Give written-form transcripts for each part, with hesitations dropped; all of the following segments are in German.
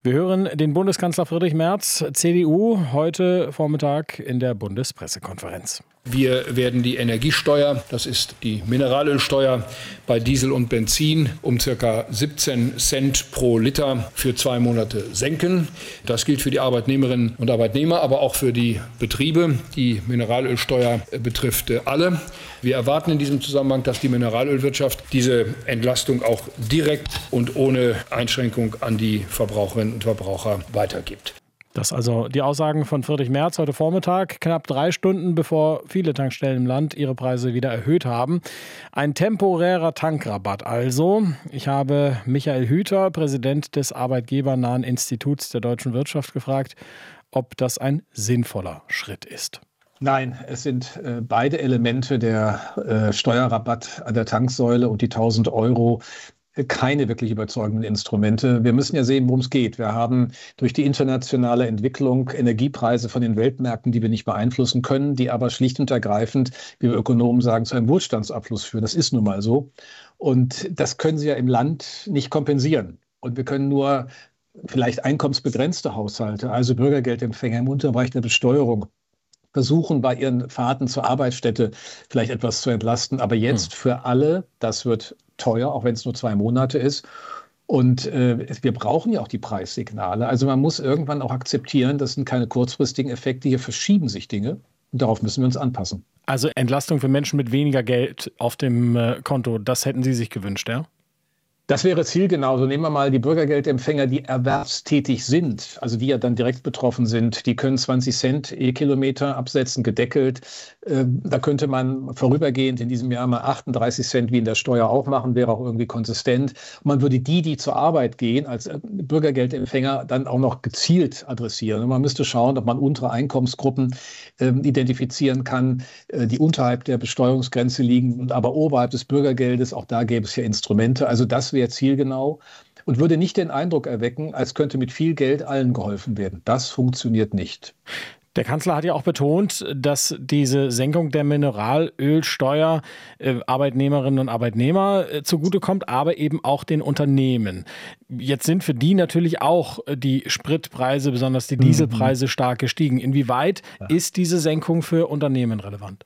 Wir hören den Bundeskanzler Friedrich Merz, CDU, heute Vormittag in der Bundespressekonferenz. Wir werden die Energiesteuer, das ist die Mineralölsteuer bei Diesel und Benzin, um ca. 17 Cent pro Liter für 2 Monate senken. Das gilt für die Arbeitnehmerinnen und Arbeitnehmer, aber auch für die Betriebe. Die Mineralölsteuer betrifft alle. Wir erwarten in diesem Zusammenhang, dass die Mineralölwirtschaft diese Entlastung auch direkt und ohne Einschränkung an die Verbraucherinnen und Verbraucher weitergibt. Das also die Aussagen von Friedrich Merz heute Vormittag, knapp 3 Stunden bevor viele Tankstellen im Land ihre Preise wieder erhöht haben. Ein temporärer Tankrabatt also. Ich habe Michael Hüter, Präsident des arbeitgebernahen Instituts der deutschen Wirtschaft, gefragt, ob das ein sinnvoller Schritt ist. Nein, es sind beide Elemente, der Steuerrabatt an der Tanksäule und die 1.000 Euro, keine wirklich überzeugenden Instrumente. Wir müssen ja sehen, worum es geht. Wir haben durch die internationale Entwicklung Energiepreise von den Weltmärkten, die wir nicht beeinflussen können, die aber schlicht und ergreifend, wie wir Ökonomen sagen, zu einem Wohlstandsabfluss führen. Das ist nun mal so. Und das können Sie ja im Land nicht kompensieren. Und wir können nur vielleicht einkommensbegrenzte Haushalte, also Bürgergeldempfänger im unteren Bereich der Besteuerung, versuchen, bei ihren Fahrten zur Arbeitsstätte vielleicht etwas zu entlasten. Aber jetzt für alle, das wird teuer, auch wenn es nur 2 Monate ist. Und wir brauchen ja auch die Preissignale. Also man muss irgendwann auch akzeptieren, das sind keine kurzfristigen Effekte, hier verschieben sich Dinge. Und darauf müssen wir uns anpassen. Also Entlastung für Menschen mit weniger Geld auf dem Konto, das hätten Sie sich gewünscht, ja? Das wäre zielgenau. So nehmen wir mal die Bürgergeldempfänger, die erwerbstätig sind, also die ja dann direkt betroffen sind. Die können 20 Cent E-Kilometer absetzen, gedeckelt. Da könnte man vorübergehend in diesem Jahr mal 38 Cent wie in der Steuer auch machen, wäre auch irgendwie konsistent. Und man würde die zur Arbeit gehen, als Bürgergeldempfänger dann auch noch gezielt adressieren. Und man müsste schauen, ob man untere Einkommensgruppen identifizieren kann, die unterhalb der Besteuerungsgrenze liegen und aber oberhalb des Bürgergeldes. Auch da gäbe es ja Instrumente. Also das wäre zielgenau und würde nicht den Eindruck erwecken, als könnte mit viel Geld allen geholfen werden. Das funktioniert nicht. Der Kanzler hat ja auch betont, dass diese Senkung der Mineralölsteuer Arbeitnehmerinnen und Arbeitnehmer zugutekommt, aber eben auch den Unternehmen. Jetzt sind für die natürlich auch die Spritpreise, besonders die Dieselpreise, stark gestiegen. Inwieweit ist diese Senkung für Unternehmen relevant?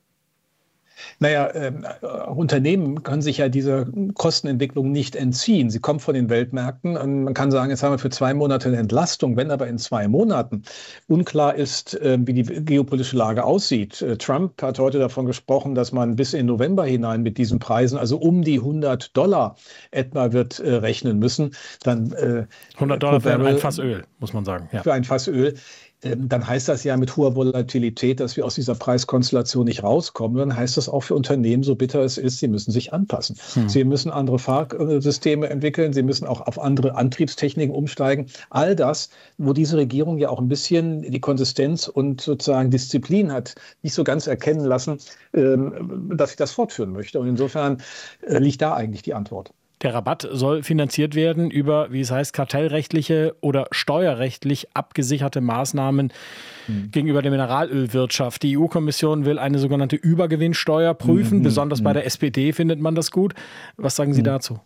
Naja, Unternehmen können sich ja dieser Kostenentwicklung nicht entziehen. Sie kommt von den Weltmärkten und man kann sagen, jetzt haben wir für 2 Monate eine Entlastung. Wenn aber in 2 Monaten unklar ist, wie die geopolitische Lage aussieht. Trump hat heute davon gesprochen, dass man bis in November hinein mit diesen Preisen, also um die $100 etwa wird rechnen müssen. Dann $100 für ein Fass Öl, muss man sagen. Ja. Für ein Fass Öl. Dann heißt das ja mit hoher Volatilität, dass wir aus dieser Preiskonstellation nicht rauskommen. Dann heißt das auch für Unternehmen, so bitter es ist, sie müssen sich anpassen. Sie müssen andere Fahrsysteme entwickeln, sie müssen auch auf andere Antriebstechniken umsteigen. All das, wo diese Regierung ja auch ein bisschen die Konsistenz und sozusagen Disziplin hat, nicht so ganz erkennen lassen, dass ich das fortführen möchte. Und insofern liegt da eigentlich die Antwort. Der Rabatt soll finanziert werden über, wie es heißt, kartellrechtliche oder steuerrechtlich abgesicherte Maßnahmen gegenüber der Mineralölwirtschaft. Die EU-Kommission will eine sogenannte Übergewinnsteuer prüfen. Besonders bei der SPD findet man das gut. Was sagen Sie dazu?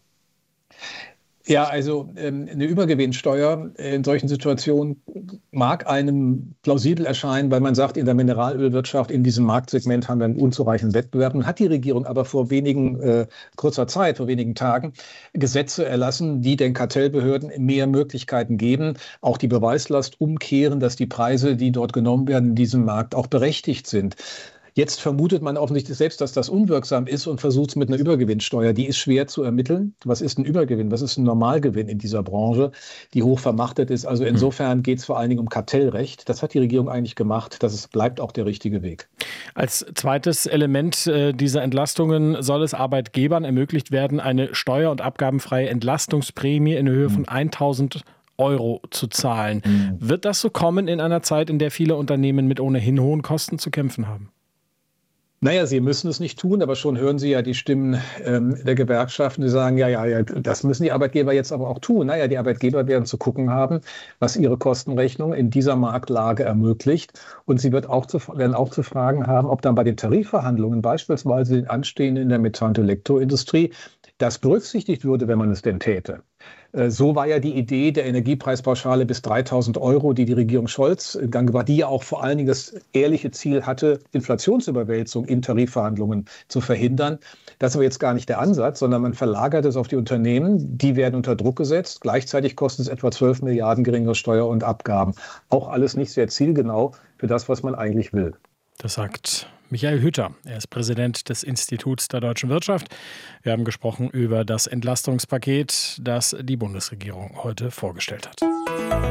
Ja, also eine Übergewinnsteuer in solchen Situationen mag einem plausibel erscheinen, weil man sagt, in der Mineralölwirtschaft, in diesem Marktsegment haben wir einen unzureichenden Wettbewerb. Nun hat die Regierung aber vor kurzer Zeit, vor wenigen Tagen, Gesetze erlassen, die den Kartellbehörden mehr Möglichkeiten geben, auch die Beweislast umkehren, dass die Preise, die dort genommen werden in diesem Markt, auch berechtigt sind. Jetzt vermutet man offensichtlich selbst, dass das unwirksam ist und versucht es mit einer Übergewinnsteuer. Die ist schwer zu ermitteln. Was ist ein Übergewinn? Was ist ein Normalgewinn in dieser Branche, die hoch vermachtet ist? Also insofern geht es vor allen Dingen um Kartellrecht. Das hat die Regierung eigentlich gemacht. Bleibt auch der richtige Weg. Als zweites Element dieser Entlastungen soll es Arbeitgebern ermöglicht werden, eine steuer- und abgabenfreie Entlastungsprämie in Höhe von 1.000 Euro zu zahlen. Wird das so kommen in einer Zeit, in der viele Unternehmen mit ohnehin hohen Kosten zu kämpfen haben? Naja, Sie müssen es nicht tun, aber schon hören Sie ja die Stimmen der Gewerkschaften, die sagen, ja, das müssen die Arbeitgeber jetzt aber auch tun. Naja, die Arbeitgeber werden zu gucken haben, was ihre Kostenrechnung in dieser Marktlage ermöglicht. Und sie werden auch zu fragen haben, ob dann bei den Tarifverhandlungen, beispielsweise den anstehenden in der Metall- und Elektroindustrie, das berücksichtigt würde, wenn man es denn täte. So war ja die Idee der Energiepreispauschale bis 3.000 Euro, die Regierung Scholz in Gang war, die ja auch vor allen Dingen das ehrliche Ziel hatte, Inflationsüberwälzung in Tarifverhandlungen zu verhindern. Das ist aber jetzt gar nicht der Ansatz, sondern man verlagert es auf die Unternehmen. Die werden unter Druck gesetzt. Gleichzeitig kostet es etwa 12 Milliarden geringere Steuer- und Abgaben. Auch alles nicht sehr zielgenau für das, was man eigentlich will. Das sagt Michael Hütter. Er ist Präsident des Instituts der deutschen Wirtschaft. Wir haben gesprochen über das Entlastungspaket, das die Bundesregierung heute vorgestellt hat.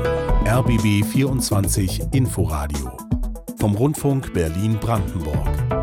RBB 24 Inforadio vom Rundfunk Berlin-Brandenburg.